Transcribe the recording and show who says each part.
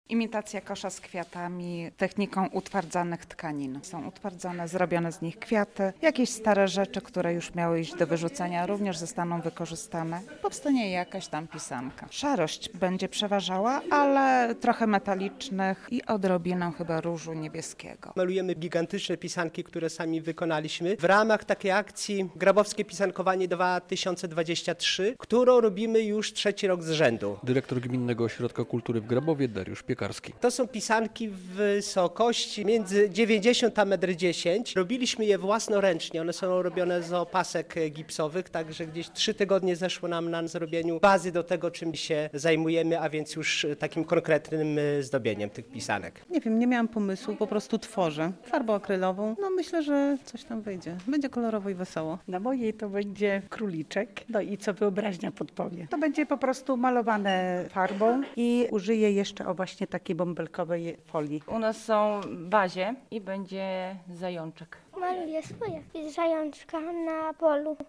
Speaker 1: Imitacja kosza z kwiatami techniką utwardzanych tkanin. Są utwardzane, zrobione z nich kwiaty. Jakieś stare rzeczy, które już miały iść do wyrzucenia, również zostaną wykorzystane. Powstanie jakaś tam pisanka. Szarość będzie przeważała, ale trochę metalicznych i odrobinę chyba różu niebieskiego.
Speaker 2: Malujemy gigantyczne pisanki, które sami wykonaliśmy w ramach takiej akcji Grabowskie Pisankowanie 2023, którą robimy już 3. rok z rzędu.
Speaker 3: Dyrektor Gminnego Ośrodka Kultury w Grabowie Dariusz Piekarski.
Speaker 2: To są pisanki w wysokości między 90 a 1,10 m. Robiliśmy je własnoręcznie, one są robione z opasek gipsowych, także gdzieś 3 tygodnie zeszło nam na zrobieniu bazy do tego, czym się zajmujemy, a więc już takim konkretnym zdobieniem tych pisanek.
Speaker 4: Nie wiem, nie miałam pomysłu, po prostu tworzę farbą akrylową. No myślę, że coś tam wyjdzie. Będzie kolorowo i wesoło.
Speaker 5: Na mojej to będzie króliczek, no i co wyobraźnia podpowie. To będzie po prostu malowane farbą i użyję jeszcze właśnie takiej bąbelkowej folii.
Speaker 6: U nas są w bazie i będzie zajączek.
Speaker 7: Maluję swoje zajączka na polu.